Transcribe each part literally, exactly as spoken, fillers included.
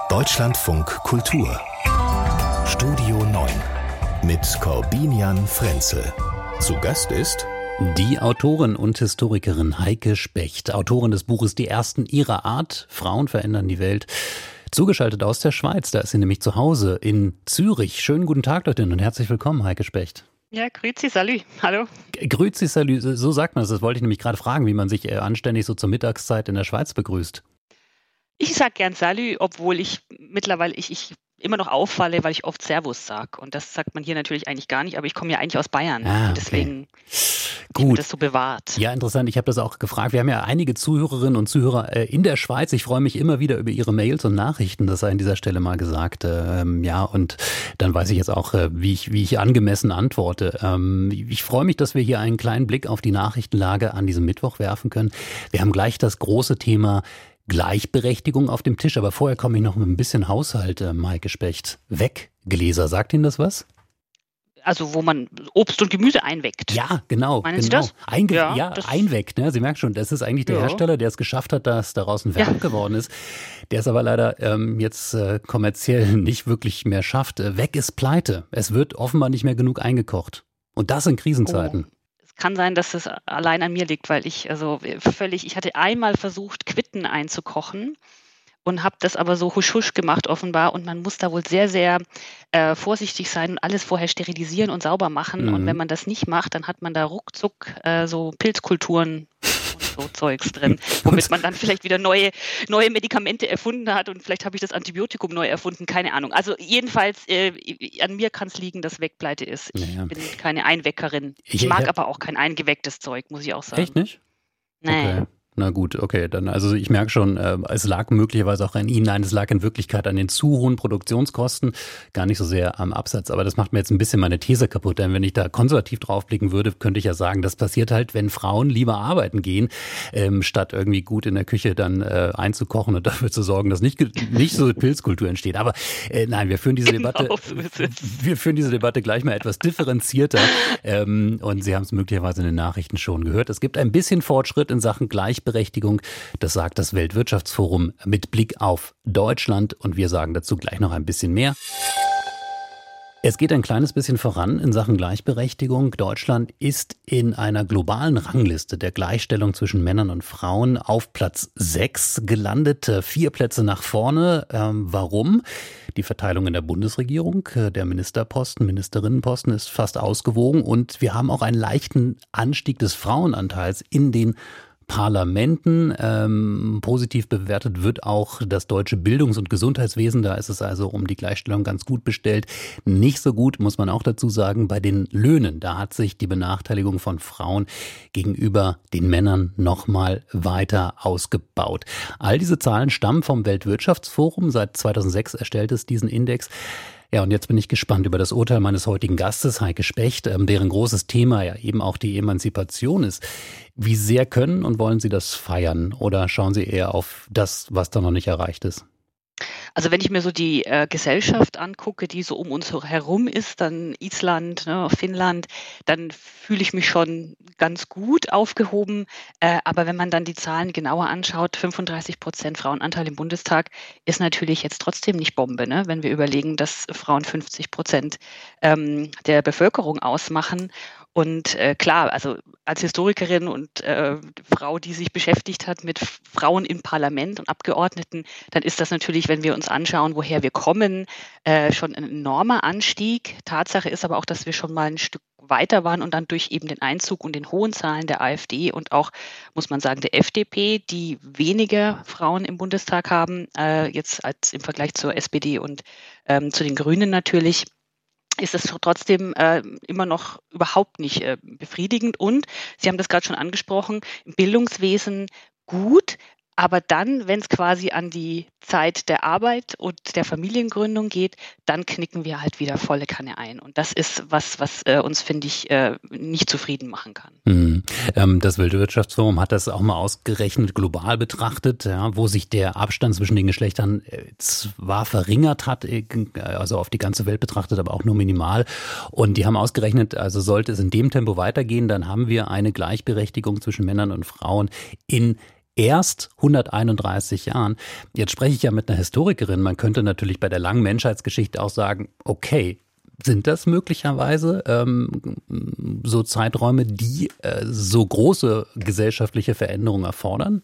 Deutschlandfunk Kultur Studio neun mit Corbinian Frenzel. Zu Gast ist die Autorin und Historikerin Heike Specht, Autorin des Buches Die Ersten ihrer Art, Frauen verändern die Welt. Zugeschaltet aus der Schweiz, da ist sie nämlich zu Hause in Zürich. Schönen guten Tag dorthin und herzlich willkommen, Heike Specht. Ja, grüezi, salü, hallo. Grüezi, salü, so sagt man es. Das wollte ich nämlich gerade fragen, wie man sich anständig so zur Mittagszeit in der Schweiz begrüßt. Ich sag gern salü, obwohl ich mittlerweile, ich, ich immer noch auffalle, weil ich oft Servus sage. Und das sagt man hier natürlich eigentlich gar nicht, aber ich komme ja eigentlich aus Bayern. Ah, okay. Deswegen Gut. wird das so bewahrt. Ja, interessant. Ich habe das auch gefragt. Wir haben ja einige Zuhörerinnen und Zuhörer äh, in der Schweiz. Ich freue mich immer wieder über Ihre Mails und Nachrichten. Das sei an dieser Stelle mal gesagt. Ähm, ja, und dann weiß ich jetzt auch, äh, wie ich, wie ich angemessen antworte. Ähm, ich freue mich, dass wir hier einen kleinen Blick auf die Nachrichtenlage an diesem Mittwoch werfen können. Wir haben gleich das große Thema Gleichberechtigung auf dem Tisch, aber vorher komme ich noch mit ein bisschen Haushalt, äh, Heike Specht. Weggläser, sagt Ihnen das was? Also wo man Obst und Gemüse einweckt. Ja, genau. Meinen genau. Sie das? Einge- ja, ja das einweckt. Ne? Sie merken schon, das ist eigentlich der ja. Hersteller, der es geschafft hat, dass daraus ein Verb ja. geworden ist. Der es aber leider ähm, jetzt äh, kommerziell nicht wirklich mehr schafft. Äh, weg ist pleite. Es wird offenbar nicht mehr genug eingekocht. Und das in Krisenzeiten. Oh. Kann sein, dass es allein an mir liegt, weil ich also völlig, ich hatte einmal versucht, Quitten einzukochen und habe das aber so husch husch gemacht offenbar und man muss da wohl sehr, sehr äh, vorsichtig sein und alles vorher sterilisieren und sauber machen mhm. und wenn man das nicht macht, dann hat man da ruckzuck äh, so Pilzkulturen und so Zeugs drin, womit man dann vielleicht wieder neue, neue Medikamente erfunden hat und vielleicht habe ich das Antibiotikum neu erfunden, keine Ahnung. Also jedenfalls, äh, an mir kann es liegen, dass Wegpleite ist. Ich ja. bin keine Einweckerin. Ich, ich mag ich, aber auch kein eingewecktes Zeug, muss ich auch sagen. Echt nicht? Nee. Okay. Na gut, okay, dann, also ich merke schon, äh, es lag möglicherweise auch an Ihnen, nein, es lag in Wirklichkeit an den zu hohen Produktionskosten, gar nicht so sehr am Absatz, aber das macht mir jetzt ein bisschen meine These kaputt, denn wenn ich da konservativ draufblicken würde, könnte ich ja sagen, das passiert halt, wenn Frauen lieber arbeiten gehen, ähm, statt irgendwie gut in der Küche dann äh, einzukochen und dafür zu sorgen, dass nicht, nicht so Pilzkultur entsteht, aber äh, nein, wir führen diese genau, Debatte, wir führen diese Debatte gleich mal etwas differenzierter ähm, und Sie haben es möglicherweise in den Nachrichten schon gehört, es gibt ein bisschen Fortschritt in Sachen Gleichberechtigung. Das sagt das Weltwirtschaftsforum mit Blick auf Deutschland und wir sagen dazu gleich noch ein bisschen mehr. Es geht ein kleines bisschen voran in Sachen Gleichberechtigung. Deutschland ist in einer globalen Rangliste der Gleichstellung zwischen Männern und Frauen auf Platz sechs gelandet, vier Plätze nach vorne. Ähm, warum? Die Verteilung in der Bundesregierung, der Ministerposten, Ministerinnenposten ist fast ausgewogen und wir haben auch einen leichten Anstieg des Frauenanteils in den Parlamenten. Ähm, positiv bewertet wird auch das deutsche Bildungs- und Gesundheitswesen. Da ist es also um die Gleichstellung ganz gut bestellt. Nicht so gut, muss man auch dazu sagen, bei den Löhnen. Da hat sich die Benachteiligung von Frauen gegenüber den Männern nochmal weiter ausgebaut. All diese Zahlen stammen vom Weltwirtschaftsforum. Seit zweitausendsechs erstellt es diesen Index. Ja, und jetzt bin ich gespannt über das Urteil meines heutigen Gastes, Heike Specht, ähm, deren großes Thema ja eben auch die Emanzipation ist. Wie sehr können und wollen Sie das feiern oder schauen Sie eher auf das, was da noch nicht erreicht ist? Also wenn ich mir so die äh, Gesellschaft angucke, die so um uns herum ist, dann Island, ne, Finnland, dann fühle ich mich schon ganz gut aufgehoben. Äh, aber wenn man dann die Zahlen genauer anschaut, fünfunddreißig Prozent Frauenanteil im Bundestag ist natürlich jetzt trotzdem nicht Bombe, ne? Wenn wir überlegen, dass Frauen fünfzig Prozent ähm, der Bevölkerung ausmachen. Und äh, klar, also als Historikerin und äh, Frau, die sich beschäftigt hat mit Frauen im Parlament und Abgeordneten, dann ist das natürlich, wenn wir uns anschauen, woher wir kommen, äh, schon ein enormer Anstieg. Tatsache ist aber auch, dass wir schon mal ein Stück weiter waren und dann durch eben den Einzug und den hohen Zahlen der AfD und auch, muss man sagen, der F D P, die weniger Frauen im Bundestag haben, äh, jetzt als im Vergleich zur S P D und ähm, zu den Grünen natürlich, ist es trotzdem äh, immer noch überhaupt nicht äh, befriedigend. Und Sie haben das gerade schon angesprochen, im Bildungswesen gut, aber dann, wenn es quasi an die Zeit der Arbeit und der Familiengründung geht, dann knicken wir halt wieder volle Kanne ein. Und das ist was, was äh, uns, finde ich, äh, nicht zufrieden machen kann. Mhm. Ähm, das Weltwirtschaftsforum hat das auch mal ausgerechnet, global betrachtet, ja, wo sich der Abstand zwischen den Geschlechtern äh, zwar verringert hat, äh, also auf die ganze Welt betrachtet, aber auch nur minimal. Und die haben ausgerechnet, also sollte es in dem Tempo weitergehen, dann haben wir eine Gleichberechtigung zwischen Männern und Frauen in erst hunderteinunddreißig Jahren. Jetzt spreche ich ja mit einer Historikerin. Man könnte natürlich bei der langen Menschheitsgeschichte auch sagen, okay, sind das möglicherweise ähm, so Zeiträume, die äh, so große gesellschaftliche Veränderungen erfordern?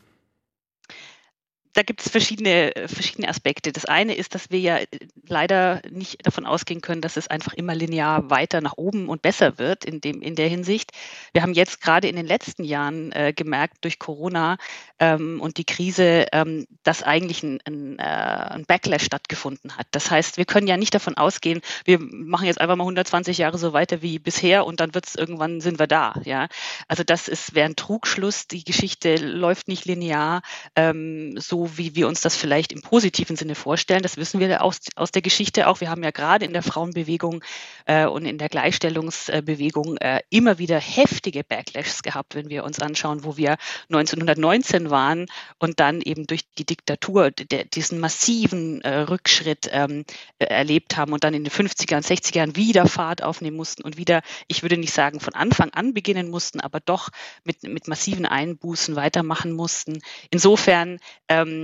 Da gibt es verschiedene, verschiedene Aspekte. Das eine ist, dass wir ja leider nicht davon ausgehen können, dass es einfach immer linear weiter nach oben und besser wird in dem, in der Hinsicht. Wir haben jetzt gerade in den letzten Jahren äh, gemerkt durch Corona ähm, und die Krise, ähm, dass eigentlich ein, ein, äh, ein Backlash stattgefunden hat. Das heißt, wir können ja nicht davon ausgehen, wir machen jetzt einfach mal hundertzwanzig Jahre so weiter wie bisher und dann wird's irgendwann sind wir da. Ja, also das ist wäre ein Trugschluss. Die Geschichte läuft nicht linear ähm, so wie wir uns das vielleicht im positiven Sinne vorstellen. Das wissen wir aus, aus der Geschichte auch. Wir haben ja gerade in der Frauenbewegung äh, und in der Gleichstellungsbewegung äh, immer wieder heftige Backlashs gehabt, wenn wir uns anschauen, wo wir neunzehnhundertneunzehn waren und dann eben durch die Diktatur der, diesen massiven äh, Rückschritt ähm, äh, erlebt haben und dann in den fünfziger und sechziger Jahren wieder Fahrt aufnehmen mussten und wieder, ich würde nicht sagen von Anfang an beginnen mussten, aber doch mit, mit massiven Einbußen weitermachen mussten. Insofern ähm,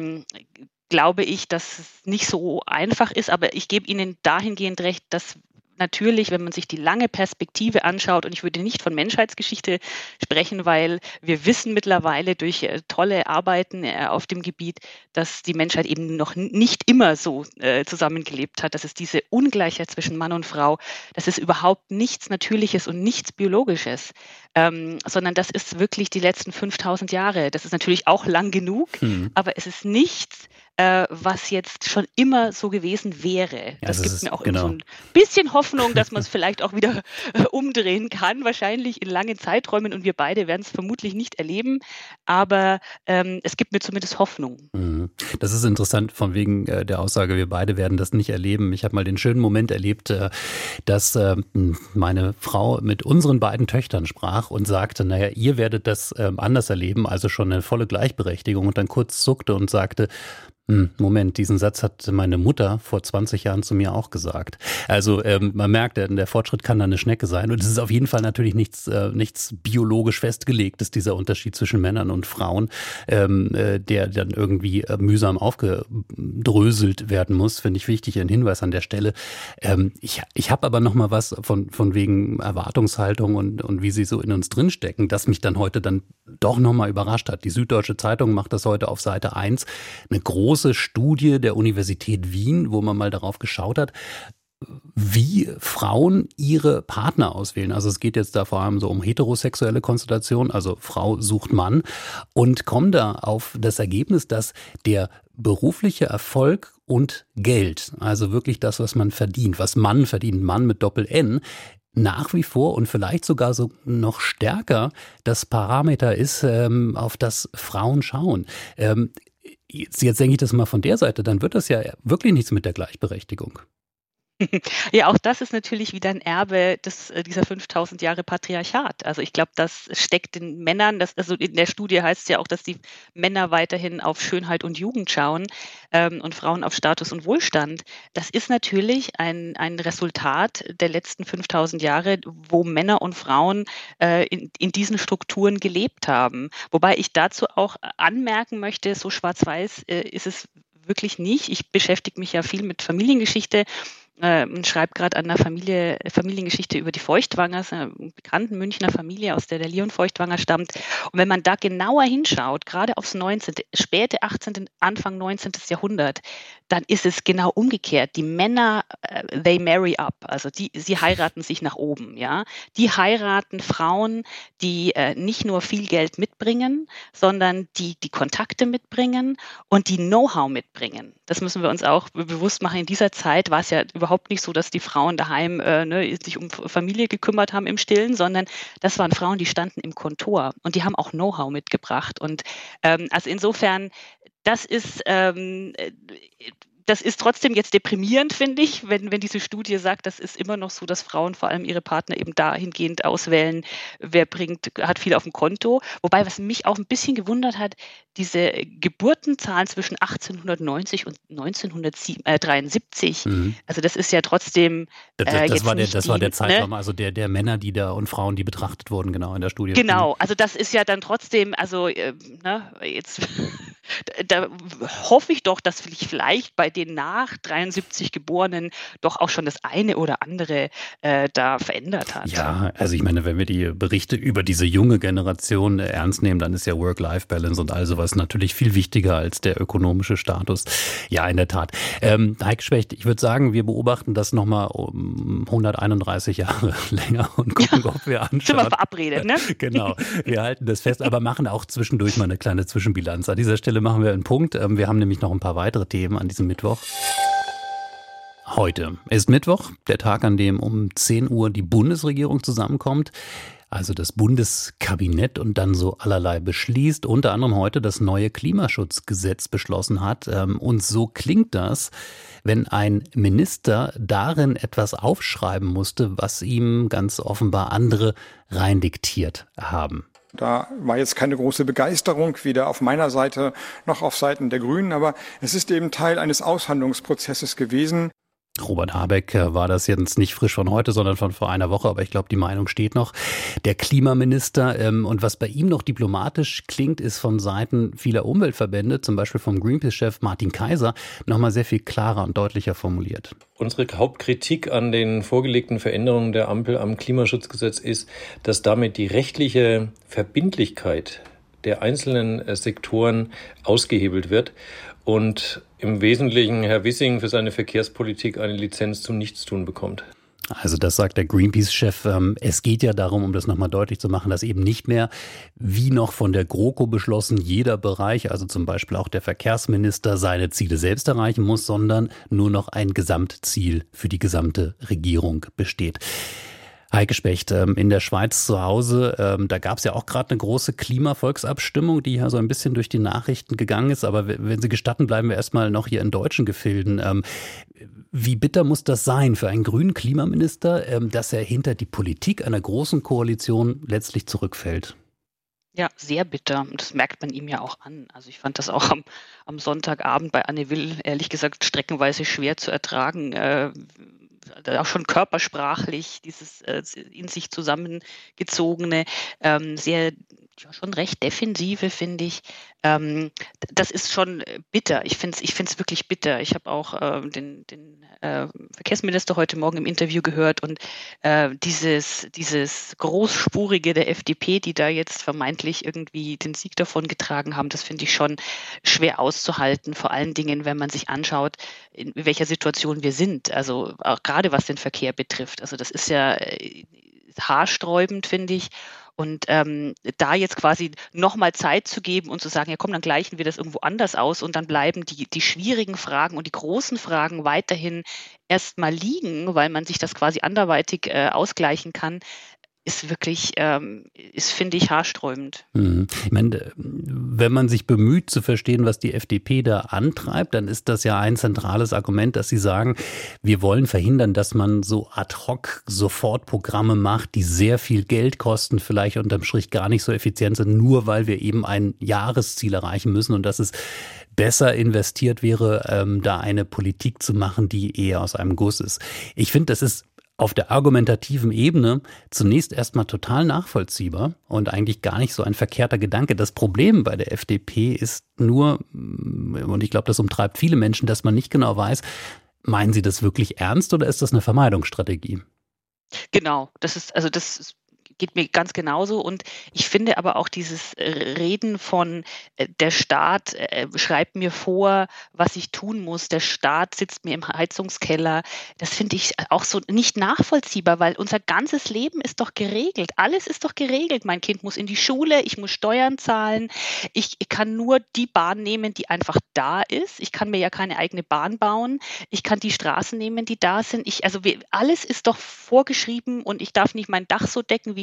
glaube ich, dass es nicht so einfach ist, aber ich gebe Ihnen dahingehend recht, dass natürlich, wenn man sich die lange Perspektive anschaut, und ich würde nicht von Menschheitsgeschichte sprechen, weil wir wissen mittlerweile durch äh, tolle Arbeiten äh, auf dem Gebiet, dass die Menschheit eben noch n- nicht immer so äh, zusammengelebt hat, dass es diese Ungleichheit zwischen Mann und Frau, das ist überhaupt nichts Natürliches und nichts Biologisches, ähm, sondern das ist wirklich die letzten fünftausend Jahre. Das ist natürlich auch lang genug, hm. aber es ist nichts, äh, was jetzt schon immer so gewesen wäre. Das ja, gibt ist, mir auch genau. so ein bisschen Hoffnung, dass man es vielleicht auch wieder äh, umdrehen kann, wahrscheinlich in langen Zeiträumen, und wir beide werden es vermutlich nicht erleben, aber ähm, es gibt mir zumindest Hoffnung. Das ist interessant von wegen äh, der Aussage, wir beide werden das nicht erleben. Ich habe mal den schönen Moment erlebt, äh, dass äh, meine Frau mit unseren beiden Töchtern sprach und sagte, naja, ihr werdet das äh, anders erleben, also schon eine volle Gleichberechtigung, und dann kurz zuckte und sagte, Moment, diesen Satz hat meine Mutter vor zwanzig Jahren zu mir auch gesagt. Also ähm, man merkt, der, der Fortschritt kann da eine Schnecke sein, und es ist auf jeden Fall natürlich nichts, äh, nichts biologisch festgelegtes, dieser Unterschied zwischen Männern und Frauen, ähm, äh, der dann irgendwie äh, mühsam aufgedröselt werden muss, finde ich wichtig, ein Hinweis an der Stelle. Ähm, ich ich habe aber noch mal was von, von wegen Erwartungshaltung und, und wie sie so in uns drinstecken, das mich dann heute dann doch noch mal überrascht hat. Die Süddeutsche Zeitung macht das heute auf Seite eins, eine große Studie der Universität Wien, wo man mal darauf geschaut hat, wie Frauen ihre Partner auswählen. Also es geht jetzt da vor allem so um heterosexuelle Konstellationen, also Frau sucht Mann, und kommen da auf das Ergebnis, dass der berufliche Erfolg und Geld, also wirklich das, was man verdient, was Mann verdient, Mann mit Doppel-N, nach wie vor und vielleicht sogar so noch stärker das Parameter ist, ähm, auf das Frauen schauen. Ähm, Jetzt, jetzt denke ich das mal von der Seite, dann wird das ja wirklich nichts mit der Gleichberechtigung. Ja, auch das ist natürlich wieder ein Erbe des, dieser fünftausend Jahre Patriarchat. Also ich glaube, das steckt den Männern, das, also in der Studie heißt es ja auch, dass die Männer weiterhin auf Schönheit und Jugend schauen ähm, und Frauen auf Status und Wohlstand. Das ist natürlich ein, ein Resultat der letzten fünftausend Jahre, wo Männer und Frauen äh, in, in diesen Strukturen gelebt haben. Wobei ich dazu auch anmerken möchte, so schwarz-weiß äh, ist es wirklich nicht. Ich beschäftige mich ja viel mit Familiengeschichte und schreibt gerade an einer Familie, Familiengeschichte über die Feuchtwangers, einer bekannten Münchner Familie, aus der der Leon Feuchtwanger stammt. Und wenn man da genauer hinschaut, gerade aufs neunzehnte, späte achtzehnte, Anfang neunzehnten. Jahrhundert, dann ist es genau umgekehrt. Die Männer, uh, they marry up, also die, sie heiraten sich nach oben, ja. Die heiraten Frauen, die äh, nicht nur viel Geld mitbringen, sondern die die Kontakte mitbringen und die Know-how mitbringen. Das müssen wir uns auch bewusst machen. In dieser Zeit war es ja überhaupt nicht so, dass die Frauen daheim äh, ne, sich um Familie gekümmert haben im Stillen, sondern das waren Frauen, die standen im Kontor und die haben auch Know-how mitgebracht. Und ähm, also insofern, das ist, ähm, das ist trotzdem jetzt deprimierend, finde ich, wenn, wenn diese Studie sagt, das ist immer noch so, dass Frauen vor allem ihre Partner eben dahingehend auswählen, wer bringt, hat viel auf dem Konto. Wobei, was mich auch ein bisschen gewundert hat, diese Geburtenzahlen zwischen achtzehnhundertneunzig und neunzehnhundertdreiundsiebzig, Mhm. also das ist ja trotzdem Das, äh, das, das, jetzt war der, nicht das war der die, Zeitraum, ne? also der, der Männer, die da und Frauen, die betrachtet wurden, genau in der Studie. Genau, also das ist ja dann trotzdem, also äh, ne, jetzt da hoffe ich doch, dass sich vielleicht bei den nach dreiundsiebzig Geborenen doch auch schon das eine oder andere äh, da verändert hat. Ja, also ich meine, wenn wir die Berichte über diese junge Generation äh, ernst nehmen, dann ist ja Work-Life-Balance und all sowas natürlich viel wichtiger als der ökonomische Status. Ja, in der Tat. Ähm, Heike Specht, ich würde sagen, wir beobachten das nochmal um hunderteinunddreißig Jahre länger und gucken, Ja, ob wir anschauen. sind wir verabredet, ne? Genau, wir halten das fest, aber machen auch zwischendurch mal eine kleine Zwischenbilanz. An dieser Stelle machen wir einen Punkt. Ähm, Wir haben nämlich noch ein paar weitere Themen an diesem Mittwoch. Heute ist Mittwoch, der Tag, an dem um zehn Uhr die Bundesregierung zusammenkommt, also das Bundeskabinett und dann so allerlei beschließt, unter anderem heute das neue Klimaschutzgesetz beschlossen hat. Und so klingt das, wenn ein Minister darin etwas aufschreiben musste, was ihm ganz offenbar andere reindiktiert haben. Da war jetzt keine große Begeisterung, weder auf meiner Seite noch auf Seiten der Grünen, aber es ist eben Teil eines Aushandlungsprozesses gewesen. Robert Habeck war das jetzt nicht frisch von heute, sondern von vor einer Woche, aber ich glaube, die Meinung steht noch. Der Klimaminister, ähm, und was bei ihm noch diplomatisch klingt, ist von Seiten vieler Umweltverbände, zum Beispiel vom Greenpeace-Chef Martin Kaiser, nochmal sehr viel klarer und deutlicher formuliert. Unsere Hauptkritik an den vorgelegten Veränderungen der Ampel am Klimaschutzgesetz ist, dass damit die rechtliche Verbindlichkeit der einzelnen Sektoren ausgehebelt wird und im Wesentlichen Herr Wissing für seine Verkehrspolitik eine Lizenz zum Nichtstun bekommt. Also das sagt der Greenpeace-Chef. Es geht ja darum, um das nochmal deutlich zu machen, dass eben nicht mehr, wie noch von der GroKo beschlossen, jeder Bereich, also zum Beispiel auch der Verkehrsminister, seine Ziele selbst erreichen muss, sondern nur noch ein Gesamtziel für die gesamte Regierung besteht. Heike Specht, in der Schweiz zu Hause, da gab es ja auch gerade eine große Klimavolksabstimmung, die ja so ein bisschen durch die Nachrichten gegangen ist. Aber wenn Sie gestatten, bleiben wir erstmal noch hier in deutschen Gefilden. Wie bitter muss das sein für einen grünen Klimaminister, dass er hinter die Politik einer großen Koalition letztlich zurückfällt? Ja, sehr bitter. Und das merkt man ihm ja auch an. Also ich fand das auch am, am Sonntagabend bei Anne Will, ehrlich gesagt, streckenweise schwer zu ertragen. Äh, auch schon körpersprachlich, dieses äh, in sich zusammengezogene, ähm, sehr, ja, schon recht defensive, finde ich. Ähm, das ist schon bitter. Ich finde es ich find's wirklich bitter. Ich habe auch äh, den, den äh, Verkehrsminister heute Morgen im Interview gehört und äh, dieses, dieses Großspurige der F D P, die da jetzt vermeintlich irgendwie den Sieg davon getragen haben, das finde ich schon schwer auszuhalten. Vor allen Dingen, wenn man sich anschaut, in welcher Situation wir sind. Also auch gerade was den Verkehr betrifft. Also das ist ja äh, haarsträubend, finde ich. Und ähm, da jetzt quasi nochmal Zeit zu geben und zu sagen, ja komm, dann gleichen wir das irgendwo anders aus und dann bleiben die, die schwierigen Fragen und die großen Fragen weiterhin erstmal liegen, weil man sich das quasi anderweitig äh, ausgleichen kann, ist wirklich, ähm, ist, finde ich, haarsträubend. Hm. Ich meine, wenn man sich bemüht zu verstehen, was die F D P da antreibt, dann ist das ja ein zentrales Argument, dass sie sagen, wir wollen verhindern, dass man so ad hoc Sofortprogramme macht, die sehr viel Geld kosten, vielleicht unterm Strich gar nicht so effizient sind, nur weil wir eben ein Jahresziel erreichen müssen und dass es besser investiert wäre, ähm, da eine Politik zu machen, die eher aus einem Guss ist. Ich finde, das ist auf der argumentativen Ebene zunächst erstmal total nachvollziehbar und eigentlich gar nicht so ein verkehrter Gedanke. Das Problem bei der F D P ist nur, und ich glaube, das umtreibt viele Menschen, dass man nicht genau weiß, meinen sie das wirklich ernst oder ist das eine Vermeidungsstrategie? Genau, das ist, also das ist geht mir ganz genauso. Und ich finde aber auch dieses Reden von äh, der Staat äh, schreibt mir vor, was ich tun muss, der Staat sitzt mir im Heizungskeller, das finde ich auch so nicht nachvollziehbar, weil unser ganzes Leben ist doch geregelt. Alles ist doch geregelt. Mein Kind muss in die Schule, ich muss Steuern zahlen, ich, ich kann nur die Bahn nehmen, die einfach da ist. Ich kann mir ja keine eigene Bahn bauen. Ich kann die Straßen nehmen, die da sind. Ich, also wir, alles ist doch vorgeschrieben und ich darf nicht mein Dach so decken, wie ich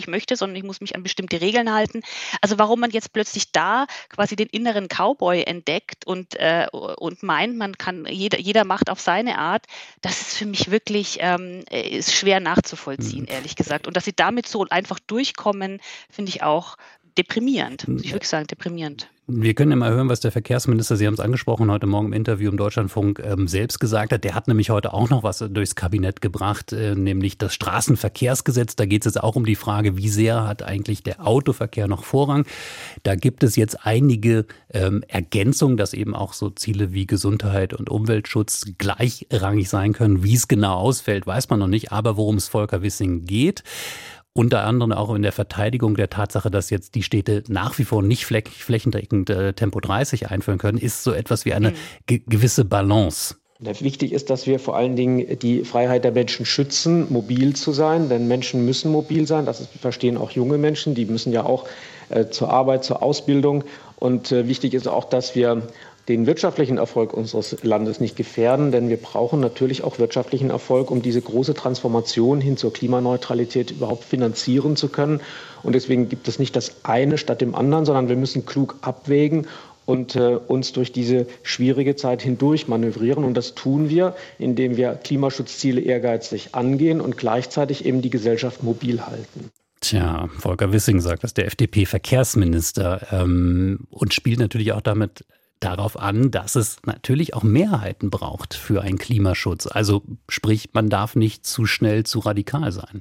möchte, sondern ich muss mich an bestimmte Regeln halten. Also warum man jetzt plötzlich da quasi den inneren Cowboy entdeckt und, äh, und meint, man kann, jeder, jeder macht auf seine Art, das ist für mich wirklich ähm, ist schwer nachzuvollziehen, mhm. ehrlich gesagt. Und dass sie damit so einfach durchkommen, finde ich auch deprimierend, muss ich wirklich sagen, deprimierend. Wir können ja mal hören, was der Verkehrsminister, Sie haben es angesprochen, heute Morgen im Interview im Deutschlandfunk ähm, selbst gesagt hat. Der hat nämlich heute auch noch was durchs Kabinett gebracht, äh, nämlich das Straßenverkehrsgesetz. Da geht es jetzt auch um die Frage, wie sehr hat eigentlich der Autoverkehr noch Vorrang. Da gibt es jetzt einige ähm, Ergänzungen, dass eben auch so Ziele wie Gesundheit und Umweltschutz gleichrangig sein können. Wie es genau ausfällt, weiß man noch nicht. Aber worum es Volker Wissing geht, unter anderem auch in der Verteidigung der Tatsache, dass jetzt die Städte nach wie vor nicht flächendeckend äh, Tempo dreißig einführen können, ist so etwas wie eine ge- gewisse Balance. Wichtig ist, dass wir vor allen Dingen die Freiheit der Menschen schützen, mobil zu sein, denn Menschen müssen mobil sein. Das ist, verstehen auch junge Menschen, die müssen ja auch äh, zur Arbeit, zur Ausbildung. Und äh, wichtig ist auch, dass wir den wirtschaftlichen Erfolg unseres Landes nicht gefährden, denn wir brauchen natürlich auch wirtschaftlichen Erfolg, um diese große Transformation hin zur Klimaneutralität überhaupt finanzieren zu können. Und deswegen gibt es nicht das eine statt dem anderen, sondern wir müssen klug abwägen und äh, uns durch diese schwierige Zeit hindurch manövrieren. Und das tun wir, indem wir Klimaschutzziele ehrgeizig angehen und gleichzeitig eben die Gesellschaft mobil halten. Tja, Volker Wissing sagt das, der F D P-Verkehrsminister, ähm, und spielt natürlich auch damit darauf an, dass es natürlich auch Mehrheiten braucht für einen Klimaschutz. Also sprich, man darf nicht zu schnell zu radikal sein.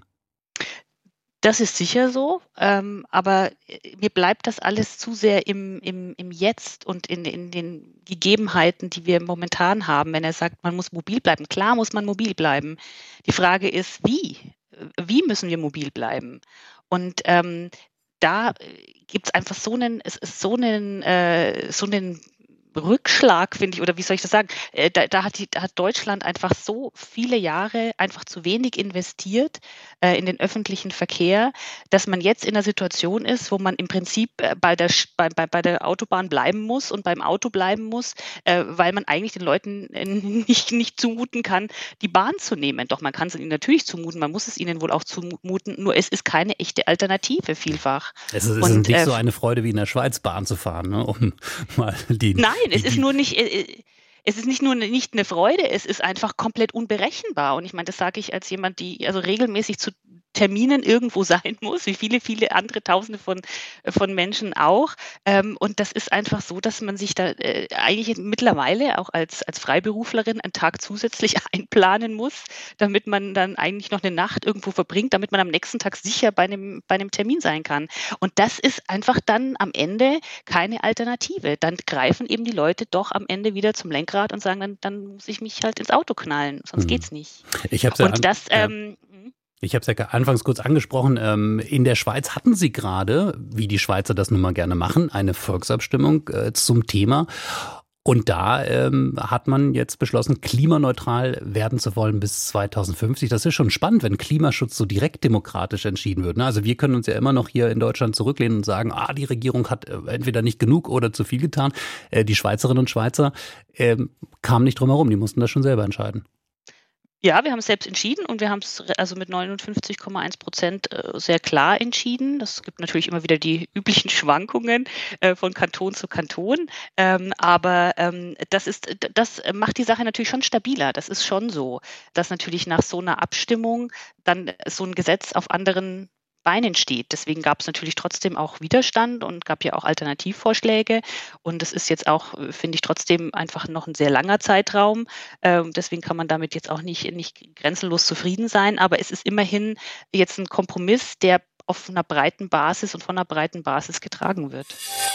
Das ist sicher so, ähm, aber mir bleibt das alles zu sehr im, im, im Jetzt und in, in den Gegebenheiten, die wir momentan haben. Wenn er sagt, man muss mobil bleiben, klar muss man mobil bleiben. Die Frage ist, wie? Wie müssen wir mobil bleiben? Und ähm, da gibt es einfach so einen, es ist so einen, äh, so einen Rückschlag, finde ich, oder wie soll ich das sagen? Äh, da, da, hat die, da hat Deutschland einfach so viele Jahre einfach zu wenig investiert äh, in den öffentlichen Verkehr, dass man jetzt in einer Situation ist, wo man im Prinzip äh, bei, der, bei, bei, bei der Autobahn bleiben muss und beim Auto bleiben muss, äh, weil man eigentlich den Leuten äh, nicht, nicht zumuten kann, die Bahn zu nehmen. Doch man kann es ihnen natürlich zumuten, man muss es ihnen wohl auch zumuten, nur es ist keine echte Alternative vielfach. Es ist, es und, ist nicht äh, so eine Freude wie in der Schweiz Bahn zu fahren, ne? Um mal die... Nein, Die, es ist nur nicht, es ist nicht nur nicht eine Freude, es ist einfach komplett unberechenbar. Und ich meine, das sage ich als jemand, die also regelmäßig zu Terminen irgendwo sein muss, wie viele, viele andere Tausende von, von Menschen auch. Und das ist einfach so, dass man sich da eigentlich mittlerweile auch als, als Freiberuflerin einen Tag zusätzlich einplanen muss, damit man dann eigentlich noch eine Nacht irgendwo verbringt, damit man am nächsten Tag sicher bei einem, bei einem Termin sein kann. Und das ist einfach dann am Ende keine Alternative. Dann greifen eben die Leute doch am Ende wieder zum Lenkrad und sagen, dann, dann muss ich mich halt ins Auto knallen, sonst mhm. geht's nicht. Ich hab's ja und das, ja. ähm, Ich habe es ja anfangs kurz angesprochen, ähm, in der Schweiz hatten sie gerade, wie die Schweizer das nun mal gerne machen, eine Volksabstimmung äh, zum Thema. Und da ähm, hat man jetzt beschlossen, klimaneutral werden zu wollen bis zweitausendfünfzig. Das ist schon spannend, wenn Klimaschutz so direkt demokratisch entschieden wird. Ne? Also wir können uns ja immer noch hier in Deutschland zurücklehnen und sagen, ah, die Regierung hat äh, entweder nicht genug oder zu viel getan. Äh, die Schweizerinnen und Schweizer äh, kamen nicht drum herum, die mussten das schon selber entscheiden. Ja, wir haben es selbst entschieden und wir haben es also mit neunundfünfzig Komma eins Prozent sehr klar entschieden. Das gibt natürlich immer wieder die üblichen Schwankungen von Kanton zu Kanton. Aber das ist, das macht die Sache natürlich schon stabiler. Das ist schon so, dass natürlich nach so einer Abstimmung dann so ein Gesetz auf anderen Beinen steht. Deswegen gab es natürlich trotzdem auch Widerstand und gab ja auch Alternativvorschläge. Und es ist jetzt auch, finde ich, trotzdem einfach noch ein sehr langer Zeitraum. Ähm, deswegen kann man damit jetzt auch nicht, nicht grenzenlos zufrieden sein. Aber es ist immerhin jetzt ein Kompromiss, der auf einer breiten Basis und von einer breiten Basis getragen wird.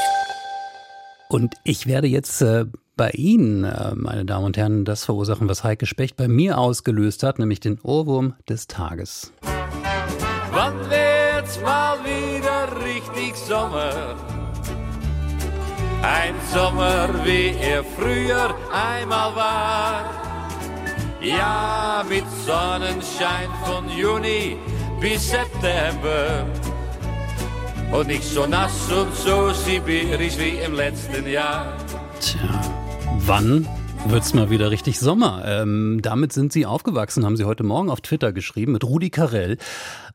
Und ich werde jetzt äh, bei Ihnen, äh, meine Damen und Herren, das verursachen, was Heike Specht bei mir ausgelöst hat, nämlich den Ohrwurm des Tages. Wann wird's mal wieder richtig Sommer? Ein Sommer, wie er früher einmal war. Ja, mit Sonnenschein von Juni bis September. Und nicht so nass und so sibirisch wie im letzten Jahr. Tja, wann wird's mal wieder richtig Sommer? Ähm, damit sind Sie aufgewachsen, haben Sie heute Morgen auf Twitter geschrieben, mit Rudi Carrell.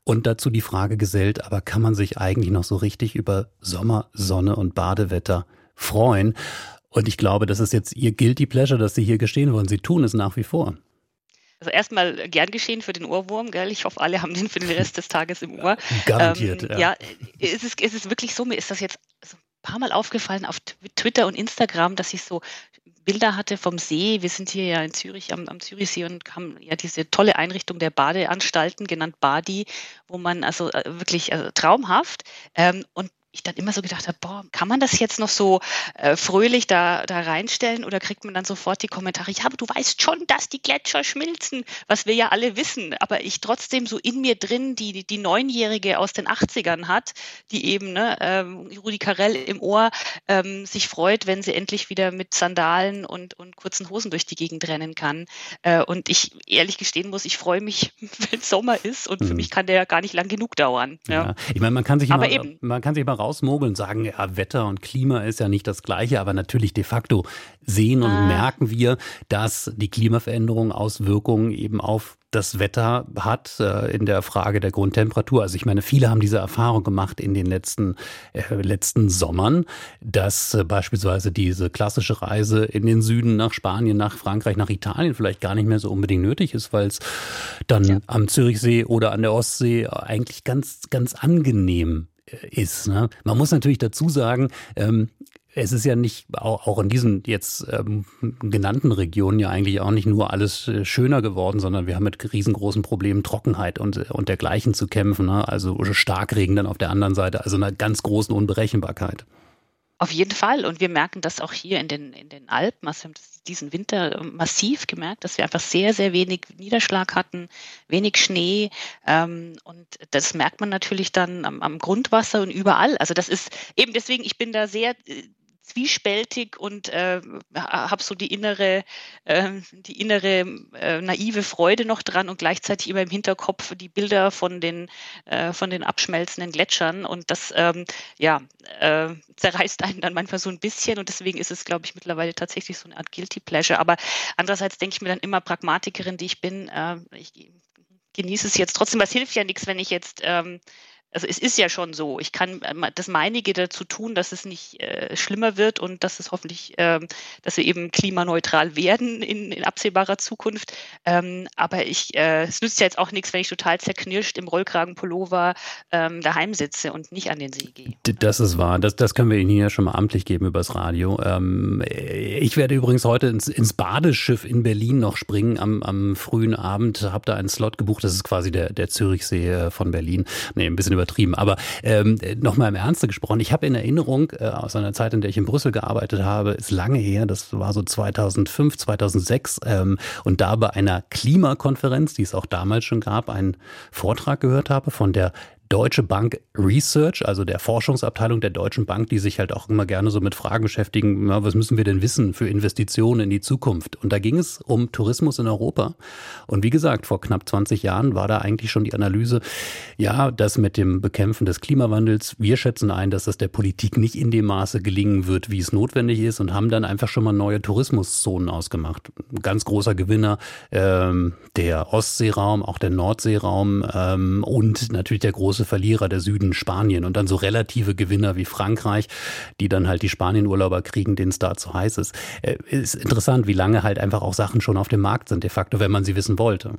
Und dazu die Frage gesellt, aber kann man sich eigentlich noch so richtig über Sommer, Sonne und Badewetter freuen? Und ich glaube, das ist jetzt Ihr Guilty Pleasure, dass Sie hier gestehen wollen. Sie tun es nach wie vor. Also erstmal gern geschehen für den Ohrwurm, gell? Ich hoffe, alle haben den für den Rest des Tages im Ohr. Garantiert, ähm, ja. Ja, es ist, es ist wirklich so, mir ist das jetzt so ein paar Mal aufgefallen auf Twitter und Instagram, dass ich so Bilder hatte vom See. Wir sind hier ja in Zürich am, am Zürichsee und haben ja diese tolle Einrichtung der Badeanstalten, genannt Badi, wo man also äh, wirklich also traumhaft ähm, und ich dann immer so gedacht habe, boah, kann man das jetzt noch so äh, fröhlich da, da reinstellen oder kriegt man dann sofort die Kommentare, ja, aber du weißt schon, dass die Gletscher schmilzen, was wir ja alle wissen, aber ich trotzdem so in mir drin die, die, die Neunjährige aus den achtzigern hat, die eben, ne, ähm, Rudi Carrell im Ohr, ähm, sich freut, wenn sie endlich wieder mit Sandalen und, und kurzen Hosen durch die Gegend rennen kann. Äh, und ich ehrlich gestehen muss, ich freue mich, wenn Sommer ist und mhm. für mich kann der ja gar nicht lang genug dauern. Ja. Ja. Ich meine, man kann sich aber immer, eben. man kann sich mal rausmogeln und sagen, ja, Wetter und Klima ist ja nicht das Gleiche, aber natürlich de facto sehen und ah. merken wir, dass die Klimaveränderung Auswirkungen eben auf das Wetter hat äh, in der Frage der Grundtemperatur. Also ich meine, viele haben diese Erfahrung gemacht in den letzten, äh, letzten Sommern, dass äh, beispielsweise diese klassische Reise in den Süden nach Spanien, nach Frankreich, nach Italien vielleicht gar nicht mehr so unbedingt nötig ist, weil es dann ja. am Zürichsee oder an der Ostsee eigentlich ganz, ganz angenehm ist. Ne? Man muss natürlich dazu sagen, ähm, es ist ja nicht, auch, auch in diesen jetzt ähm, genannten Regionen ja eigentlich auch nicht nur alles äh, schöner geworden, sondern wir haben mit riesengroßen Problemen Trockenheit und, und dergleichen zu kämpfen. Ne? Also Starkregen dann auf der anderen Seite, also einer ganz großen Unberechenbarkeit. Auf jeden Fall. Und wir merken das auch hier in den, in den Alpen. Also wir haben das diesen Winter massiv gemerkt, dass wir einfach sehr, sehr wenig Niederschlag hatten, wenig Schnee. Ähm, und das merkt man natürlich dann am, am Grundwasser und überall. Also das ist eben deswegen, ich bin da sehr äh, zwiespältig und äh, habe so die innere, äh, die innere äh, naive Freude noch dran und gleichzeitig immer im Hinterkopf die Bilder von den, äh, von den abschmelzenden Gletschern und das ähm, ja, äh, zerreißt einen dann manchmal so ein bisschen und deswegen ist es, glaube ich, mittlerweile tatsächlich so eine Art Guilty Pleasure. Aber andererseits denke ich mir dann immer, Pragmatikerin, die ich bin, äh, ich genieße es jetzt trotzdem, was hilft ja nichts, wenn ich jetzt ähm, also es ist ja schon so, ich kann das meinige dazu tun, dass es nicht äh, schlimmer wird und dass es hoffentlich, ähm, dass wir eben klimaneutral werden in, in absehbarer Zukunft. Ähm, aber ich, äh, es nützt ja jetzt auch nichts, wenn ich total zerknirscht im Rollkragenpullover ähm, daheim sitze und nicht an den See gehe. Das ist wahr, das, das können wir Ihnen hier schon mal amtlich geben übers Radio. Ähm, ich werde übrigens heute ins, ins Badeschiff in Berlin noch springen am, am frühen Abend, habe da einen Slot gebucht, das ist quasi der, der Zürichsee von Berlin. Nee, ein bisschen übertrieben. Aber ähm, nochmal im Ernste gesprochen, ich habe in Erinnerung, äh, aus einer Zeit, in der ich in Brüssel gearbeitet habe, ist lange her, das war so zweitausendfünf, zweitausendsechs ähm, und da bei einer Klimakonferenz, die es auch damals schon gab, einen Vortrag gehört habe von der Deutsche Bank Research, also der Forschungsabteilung der Deutschen Bank, die sich halt auch immer gerne so mit Fragen beschäftigen, na, was müssen wir denn wissen für Investitionen in die Zukunft? Und da ging es um Tourismus in Europa. Und wie gesagt, vor knapp zwanzig Jahren war da eigentlich schon die Analyse, ja, das mit dem Bekämpfen des Klimawandels, wir schätzen ein, dass das der Politik nicht in dem Maße gelingen wird, wie es notwendig ist und haben dann einfach schon mal neue Tourismuszonen ausgemacht. Ein ganz großer Gewinner, ähm, der Ostseeraum, auch der Nordseeraum ähm, und natürlich der große Verlierer der Süden, Spanien und dann so relative Gewinner wie Frankreich, die dann halt die Spanienurlauber kriegen, denen es da zu heiß ist. Äh, ist interessant, wie lange halt einfach auch Sachen schon auf dem Markt sind, de facto, wenn man sie wissen wollte.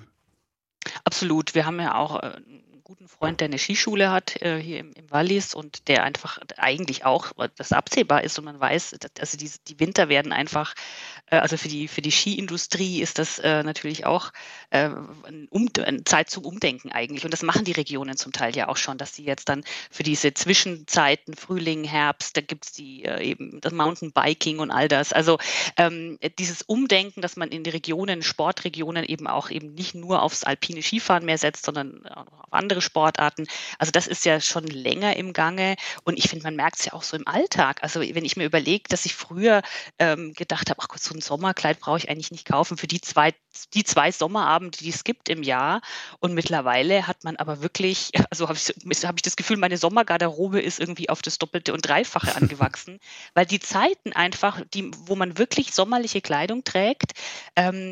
Absolut. Wir haben ja auch äh, einen guten Freund, der eine Skischule hat äh, hier im, im Wallis und der einfach eigentlich auch, das absehbar ist und man weiß, also die, die Winter werden einfach, äh, also für die, für die Skiindustrie ist das äh, natürlich auch äh, ein um, eine Zeit zum Umdenken eigentlich und das machen die Regionen zum Teil ja auch schon, dass sie jetzt dann für diese Zwischenzeiten, Frühling, Herbst, da gibt es die äh, eben das Mountainbiking und all das, also ähm, dieses Umdenken, dass man in die Regionen, Sportregionen eben auch eben nicht nur aufs alpine Skifahren mehr setzt, sondern auch auf andere Sportarten. Also das ist ja schon länger im Gange und ich finde, man merkt es ja auch so im Alltag. Also wenn ich mir überlege, dass ich früher ähm, gedacht habe, ach Gott, so ein Sommerkleid brauche ich eigentlich nicht kaufen für die zwei, die zwei Sommerabende, die es gibt im Jahr und mittlerweile hat man aber wirklich, also habe ich, hab ich das Gefühl, meine Sommergarderobe ist irgendwie auf das Doppelte und Dreifache angewachsen, weil die Zeiten einfach, die, wo man wirklich sommerliche Kleidung trägt, ähm,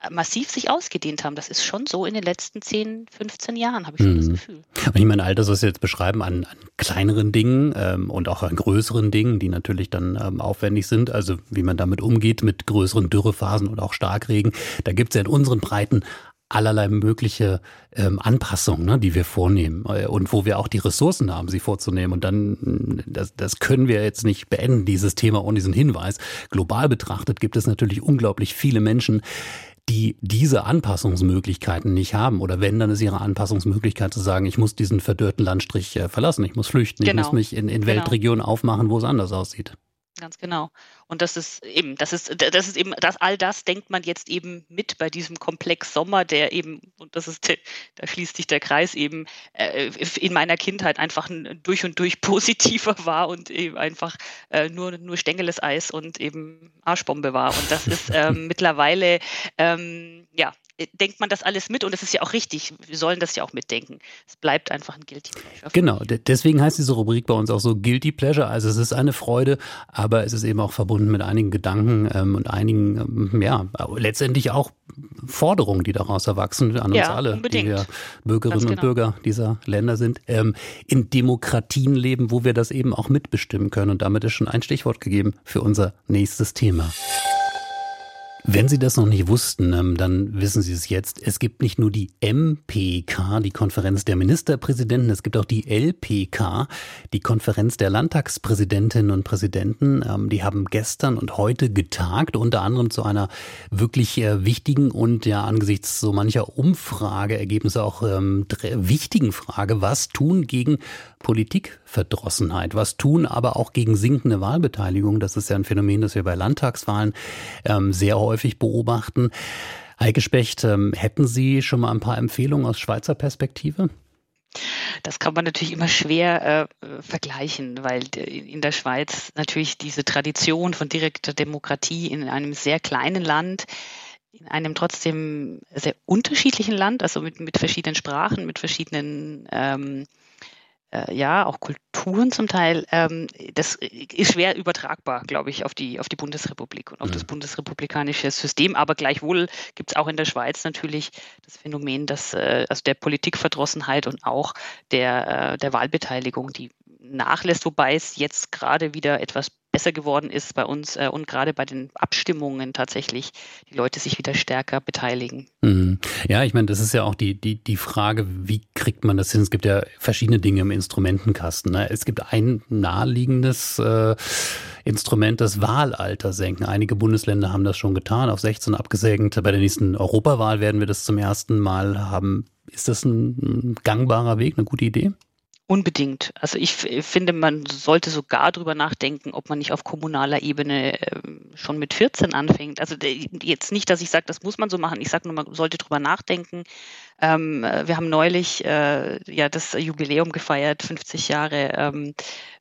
massiv sich ausgedehnt haben. Das ist schon so in den letzten zehn, fünfzehn Jahren, habe ich schon mhm. das Gefühl. Und ich meine, all das, was Sie jetzt beschreiben an, an kleineren Dingen ähm, und auch an größeren Dingen, die natürlich dann ähm, aufwendig sind, also wie man damit umgeht mit größeren Dürrephasen oder auch Starkregen, da gibt es ja in unseren Breiten allerlei mögliche ähm, Anpassungen, ne, die wir vornehmen äh, und wo wir auch die Ressourcen haben, sie vorzunehmen. Und dann, das, das können wir jetzt nicht beenden, dieses Thema ohne diesen Hinweis. Global betrachtet gibt es natürlich unglaublich viele Menschen, die diese Anpassungsmöglichkeiten nicht haben. Oder wenn, dann ist ihre Anpassungsmöglichkeit zu sagen, ich muss diesen verdörrten Landstrich äh, verlassen, ich muss flüchten, genau. ich muss mich in, in genau. Weltregionen aufmachen, wo es anders aussieht. Ganz genau. Und das ist eben, das ist, das ist eben, das, all das denkt man jetzt eben mit bei diesem Komplex Sommer, der eben, und das ist, da schließt sich der Kreis eben, äh, in meiner Kindheit einfach ein durch und durch positiver war und eben einfach äh, nur, nur Stängeles Eis und eben Arschbombe war. Und das ist ähm, mittlerweile, ähm, ja, denkt man das alles mit und das ist ja auch richtig. Wir sollen das ja auch mitdenken. Es bleibt einfach ein Guilty Pleasure. Genau, deswegen heißt diese Rubrik bei uns auch so Guilty Pleasure. Also es ist eine Freude, aber es ist eben auch verbunden mit einigen Gedanken ähm, und einigen, ähm, ja, letztendlich auch Forderungen, die daraus erwachsen an uns ja, alle, unbedingt. die wir Bürgerinnen genau. und Bürger dieser Länder sind, ähm, in Demokratien leben, wo wir das eben auch mitbestimmen können. Und damit ist schon ein Stichwort gegeben für unser nächstes Thema. Wenn Sie das noch nicht wussten, dann wissen Sie es jetzt. Es gibt nicht nur die M P K, die Konferenz der Ministerpräsidenten, es gibt auch die L P K, die Konferenz der Landtagspräsidentinnen und Präsidenten. Die haben gestern und heute getagt, unter anderem zu einer wirklich wichtigen und ja angesichts so mancher Umfrageergebnisse auch ähm, wichtigen Frage, was tun gegen Politikverdrossenheit, was tun aber auch gegen sinkende Wahlbeteiligung. Das ist ja ein Phänomen, das wir bei Landtagswahlen ähm, sehr häufig beobachten. Heike Specht, ähm, hätten Sie schon mal ein paar Empfehlungen aus Schweizer Perspektive? Das kann man natürlich immer schwer äh, vergleichen, weil in der Schweiz natürlich diese Tradition von direkter Demokratie in einem sehr kleinen Land, in einem trotzdem sehr unterschiedlichen Land, also mit, mit verschiedenen Sprachen, mit verschiedenen ähm, äh, ja, auch Kulturen zum Teil, ähm, das ist schwer übertragbar, glaube ich, auf die, auf die Bundesrepublik und auf mhm. das bundesrepublikanische System. Aber gleichwohl gibt es auch in der Schweiz natürlich das Phänomen, dass, äh, also der Politikverdrossenheit und auch der, äh, der Wahlbeteiligung, die nachlässt, wobei es jetzt gerade wieder etwas besser geworden ist bei uns äh, und gerade bei den Abstimmungen tatsächlich die Leute sich wieder stärker beteiligen. Mhm. Ja, ich meine, das ist ja auch die, die, die Frage, wie kriegt man das hin? Es gibt ja verschiedene Dinge im Instrumentenkasten. Ne? Es gibt ein naheliegendes äh, Instrument, das Wahlalter senken. Einige Bundesländer haben das schon getan, auf sechzehn abgesenkt. Bei der nächsten Europawahl werden wir das zum ersten Mal haben. Ist das ein gangbarer Weg, eine gute Idee? Unbedingt. Also ich f- finde, man sollte sogar darüber nachdenken, ob man nicht auf kommunaler Ebene äh, schon mit vierzehn anfängt. Also de- jetzt nicht, dass ich sage, das muss man so machen. Ich sage nur, man sollte darüber nachdenken. Ähm, wir haben neulich äh, ja das Jubiläum gefeiert, fünfzig Jahre ähm,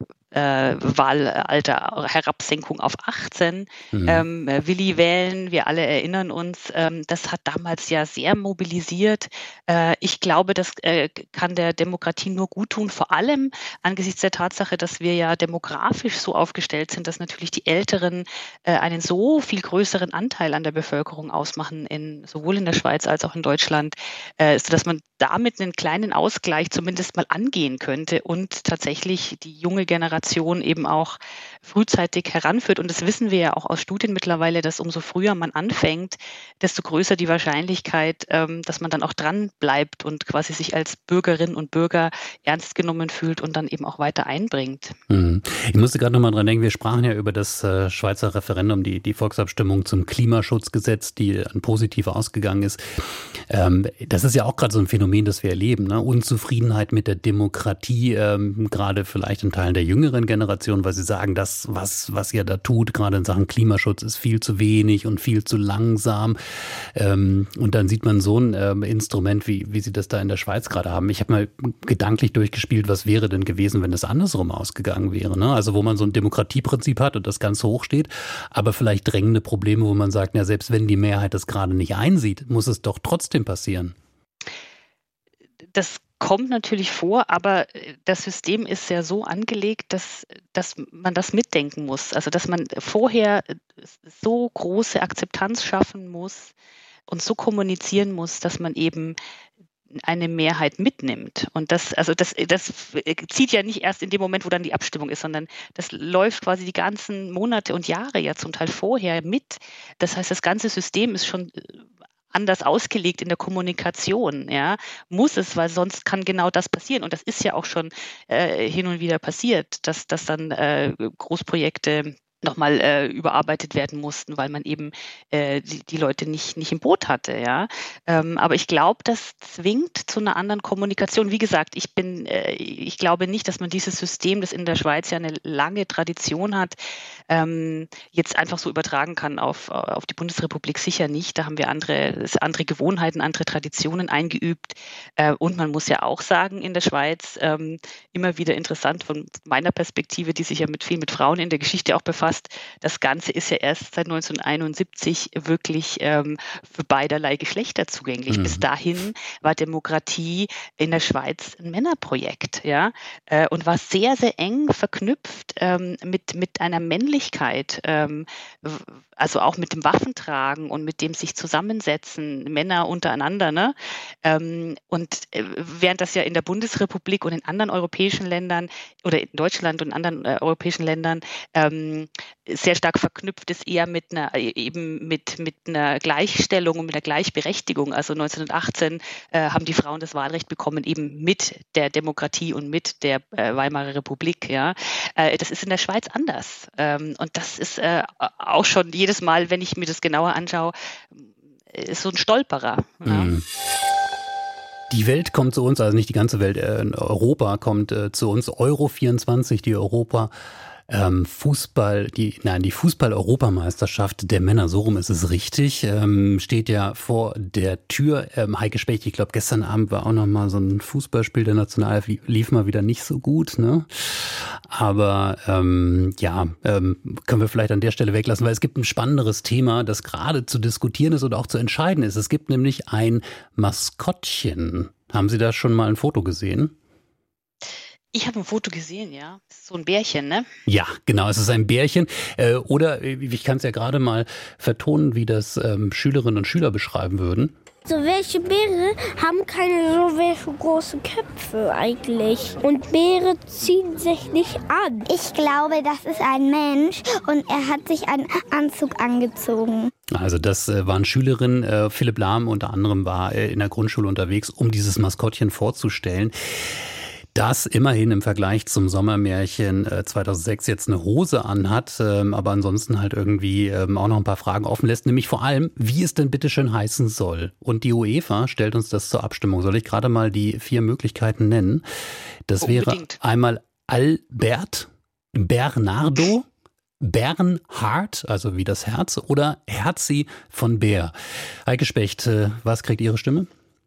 äh, Wahlalter, Herabsenkung auf achtzehn. Mhm. Ähm, Willi wählen, wir alle erinnern uns, ähm, das hat damals ja sehr mobilisiert. Äh, ich glaube, das äh, kann der Demokratie nur gut tun, vor allem angesichts der Tatsache, dass wir ja demografisch so aufgestellt sind, dass natürlich die Älteren äh, einen so viel größeren Anteil an der Bevölkerung ausmachen, in, sowohl in der Schweiz als auch in Deutschland, äh, sodass man damit einen kleinen Ausgleich zumindest mal angehen könnte und tatsächlich die junge Generation eben auch frühzeitig heranführt. Und das wissen wir ja auch aus Studien mittlerweile, dass umso früher man anfängt, desto größer die Wahrscheinlichkeit, dass man dann auch dran bleibt und quasi sich als Bürgerin und Bürger ernst genommen fühlt und dann eben auch weiter einbringt. Mhm. Ich musste gerade noch mal dran denken, wir sprachen ja über das äh, Schweizer Referendum, die, die Volksabstimmung zum Klimaschutzgesetz, die positiv ausgegangen ist. Ähm, das ist ja auch gerade so ein Phänomen, das wir erleben, ne? Unzufriedenheit mit der Demokratie, ähm, gerade vielleicht in Teilen der jüngeren Generation, weil sie sagen, das, was, was ihr da tut, gerade in Sachen Klimaschutz, ist viel zu wenig und viel zu langsam. Ähm, und dann sieht man so ein ähm, Instrument, wie, wie sie das da in der Schweiz gerade haben. Ich habe mal gedanklich durchgespielt, was wäre denn gewesen, wenn das andersrum ausgegangen wäre, ne? Also wo man so ein Demokratieprinzip hat und das ganz hoch steht, aber vielleicht drängende Probleme, wo man sagt, ja, selbst wenn die Mehrheit das gerade nicht einsieht, muss es doch trotzdem passieren. Das kommt natürlich vor, aber das System ist ja so angelegt, dass, dass man das mitdenken muss. Also dass man vorher so große Akzeptanz schaffen muss und so kommunizieren muss, dass man eben eine Mehrheit mitnimmt. Und das, also das, das zieht ja nicht erst in dem Moment, wo dann die Abstimmung ist, sondern das läuft quasi die ganzen Monate und Jahre ja zum Teil vorher mit. Das heißt, das ganze System ist schon anders ausgelegt in der Kommunikation, ja, muss es, weil sonst kann genau das passieren. Und das ist ja auch schon äh, hin und wieder passiert, dass, dass dann äh, Großprojekte nochmal äh, überarbeitet werden mussten, weil man eben äh, die, die Leute nicht, nicht im Boot hatte, ja. Ähm, aber ich glaube, das zwingt zu einer anderen Kommunikation. Wie gesagt, ich bin, äh, ich glaube nicht, dass man dieses System, das in der Schweiz ja eine lange Tradition hat, ähm, jetzt einfach so übertragen kann auf, auf die Bundesrepublik. Sicher nicht. Da haben wir andere, andere Gewohnheiten, andere Traditionen eingeübt. Äh, und man muss ja auch sagen, in der Schweiz ähm, immer wieder interessant von meiner Perspektive, die sich ja mit viel mit Frauen in der Geschichte auch befasst. Das Ganze ist ja erst seit neunzehnhunderteinundsiebzig wirklich ähm, für beiderlei Geschlechter zugänglich. Mhm. Bis dahin war Demokratie in der Schweiz ein Männerprojekt, ja, äh, und war sehr, sehr eng verknüpft ähm, mit, mit einer Männlichkeit, ähm, also auch mit dem Waffentragen und mit dem sich zusammensetzen, Männer untereinander, ne? Ähm, und äh, während das ja in der Bundesrepublik und in anderen europäischen Ländern oder in Deutschland und in anderen äh, europäischen Ländern ähm, sehr stark verknüpft ist, eher mit einer eben mit, mit einer Gleichstellung und mit einer Gleichberechtigung. Also neunzehnhundertachtzehn äh, haben die Frauen das Wahlrecht bekommen, eben mit der Demokratie und mit der äh, Weimarer Republik. Ja, äh, das ist in der Schweiz anders. Ähm, und das ist äh, auch schon jedes Mal, wenn ich mir das genauer anschaue, ist so ein Stolperer. Ja. Mhm. Die Welt kommt zu uns, also nicht die ganze Welt, äh, Europa kommt äh, zu uns. Euro vierundzwanzig, die Europa Ähm, Fußball, die, nein, die Fußball-Europameisterschaft der Männer, so rum ist es richtig, ähm, steht ja vor der Tür. Ähm, Heike Specht, ich glaube, gestern Abend war auch noch mal so ein Fußballspiel der Nationalelf, lief mal wieder nicht so gut, ne? Aber ähm, ja, ähm, können wir vielleicht an der Stelle weglassen, weil es gibt ein spannenderes Thema, das gerade zu diskutieren ist oder auch zu entscheiden ist. Es gibt nämlich ein Maskottchen. Haben Sie da schon mal ein Foto gesehen? Ich habe ein Foto gesehen, ja. Das ist so ein Bärchen, ne? Ja, genau, es ist ein Bärchen. Äh, oder ich kann es ja gerade mal vertonen, wie das ähm, Schülerinnen und Schüler beschreiben würden. So welche Bären haben keine so welche großen Köpfe eigentlich. Und Bären ziehen sich nicht an. Ich glaube, das ist ein Mensch und er hat sich einen Anzug angezogen. Also das äh, waren Schülerinnen. Äh, Philipp Lahm unter anderem war äh, in der Grundschule unterwegs, um dieses Maskottchen vorzustellen. Das immerhin im Vergleich zum Sommermärchen äh, zweitausendsechs jetzt eine Hose anhat, ähm, aber ansonsten halt irgendwie ähm, auch noch ein paar Fragen offen lässt, nämlich vor allem, wie es denn bitteschön heißen soll. Und die UEFA stellt uns das zur Abstimmung. Soll ich gerade mal die vier Möglichkeiten nennen? Das Unbedingt. wäre einmal Albert, Bernardo, Bernhard, also wie das Herz, oder Herzi von Bär. Heike Specht, äh, was kriegt Ihre Stimme?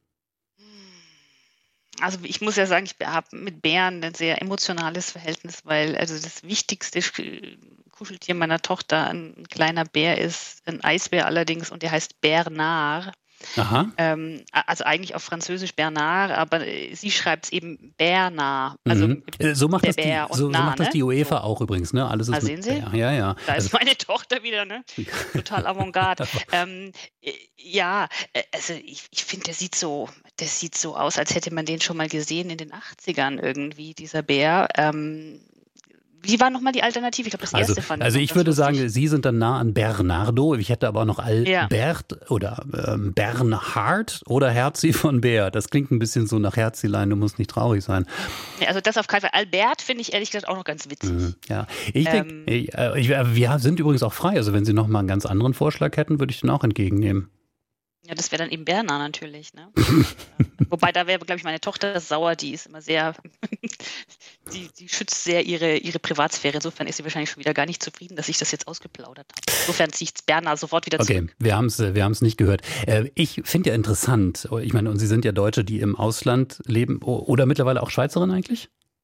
Also ich muss ja sagen, ich habe mit Bären ein sehr emotionales Verhältnis, weil also das wichtigste Kuscheltier meiner Tochter ein kleiner Bär ist, ein Eisbär allerdings, und der heißt Bernard. Aha. Ähm, also eigentlich auf Französisch Bernard, aber sie schreibt es eben Bernard. Also mhm. So macht, das die, Bär und so, nah, so macht das ne? die UEFA auch übrigens, ne? Alles ist ah, sehen Sie? Bär. Ja, ja. Da also, ist meine Tochter wieder, ne? Total avantgarde. ähm, ja, also ich, ich finde, der sieht so, der sieht so aus, als hätte man den schon mal gesehen in den achtzigern irgendwie, dieser Bär. Ähm, Wie war nochmal die Alternative? Ich glaube, das erste also, fand Also ich ich würde lustig. sagen, Sie sind dann nah an Bernardo. Ich hätte aber auch noch Albert ja. oder ähm, Bernhard oder Herzi von Bär. Das klingt ein bisschen so nach Herzilein, du musst nicht traurig sein. Ja, also das auf keinen Fall. Albert finde ich ehrlich gesagt auch noch ganz witzig. Mhm, ja, ich denke, ähm, ich, ich, wir sind übrigens auch frei. Also wenn Sie noch mal einen ganz anderen Vorschlag hätten, würde ich den auch entgegennehmen. Ja, das wäre dann eben Bernard natürlich. Ne? Wobei, da wäre, glaube ich, meine Tochter sauer, die ist immer sehr, die, die schützt sehr ihre, ihre Privatsphäre. Insofern ist sie wahrscheinlich schon wieder gar nicht zufrieden, dass ich das jetzt ausgeplaudert habe. Insofern zieht Bernard sofort wieder okay, zurück. Okay, wir haben es wir haben's nicht gehört. Ich finde ja interessant, ich meine, und Sie sind ja Deutsche, die im Ausland leben, oder mittlerweile auch Schweizerin eigentlich?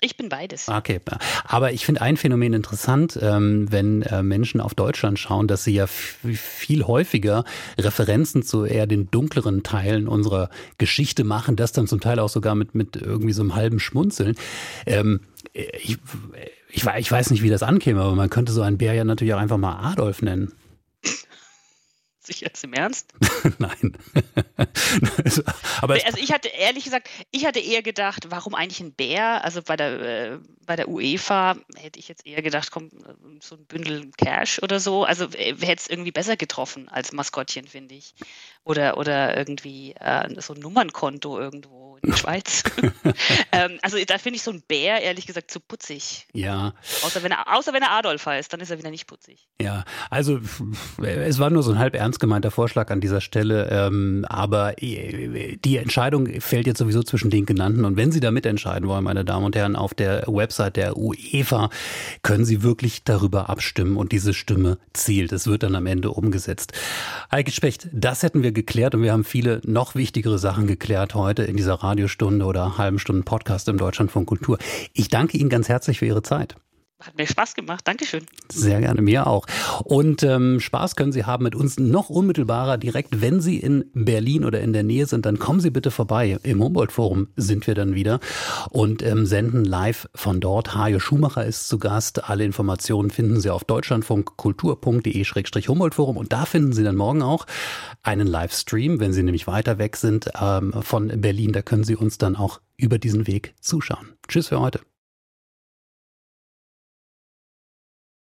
Ich bin beides. Okay, aber ich finde ein Phänomen interessant, ähm, wenn äh, Menschen auf Deutschland schauen, dass sie ja f- viel häufiger Referenzen zu eher den dunkleren Teilen unserer Geschichte machen, das dann zum Teil auch sogar mit, mit irgendwie so einem halben Schmunzeln. Ähm, ich, ich, ich weiß nicht, wie das ankäme, aber man könnte so einen Bär ja natürlich auch einfach mal Adolf nennen. Sicher, jetzt im Ernst? Nein. Aber also ich hatte ehrlich gesagt, ich hatte eher gedacht, warum eigentlich ein Bär? Also bei der äh, bei der UEFA hätte ich jetzt eher gedacht, komm, so ein Bündel Cash oder so. Also äh, hätte es irgendwie besser getroffen als Maskottchen, finde ich. Oder oder irgendwie äh, so ein Nummernkonto irgendwo in der Schweiz. ähm, also da finde ich so ein Bär ehrlich gesagt zu putzig. Ja. Außer wenn er, außer wenn er Adolf heißt, dann ist er wieder nicht putzig. Ja, also es war nur so ein halb ernst gemeinter Vorschlag an dieser Stelle, ähm, aber die Entscheidung fällt jetzt sowieso zwischen den genannten und wenn Sie da mitentscheiden wollen, meine Damen und Herren, auf der Website der UEFA können Sie wirklich darüber abstimmen und diese Stimme zählt. Es wird dann am Ende umgesetzt. Heike Specht, das hätten wir geklärt und wir haben viele noch wichtigere Sachen geklärt heute in dieser Radiostunde oder halben Stunden Podcast im Deutschlandfunk Kultur. Ich danke Ihnen ganz herzlich für Ihre Zeit. Hat mir Spaß gemacht. Dankeschön. Sehr gerne, mir auch. Und ähm, Spaß können Sie haben mit uns noch unmittelbarer direkt, wenn Sie in Berlin oder in der Nähe sind, dann kommen Sie bitte vorbei. Im Humboldt-Forum sind wir dann wieder und ähm, senden live von dort. Hajo Schumacher ist zu Gast. Alle Informationen finden Sie auf deutschlandfunkkultur punkt de Schrägstrich Humboldt-Forum und da finden Sie dann morgen auch einen Livestream, wenn Sie nämlich weiter weg sind ähm, von Berlin. Da können Sie uns dann auch über diesen Weg zuschauen. Tschüss für heute.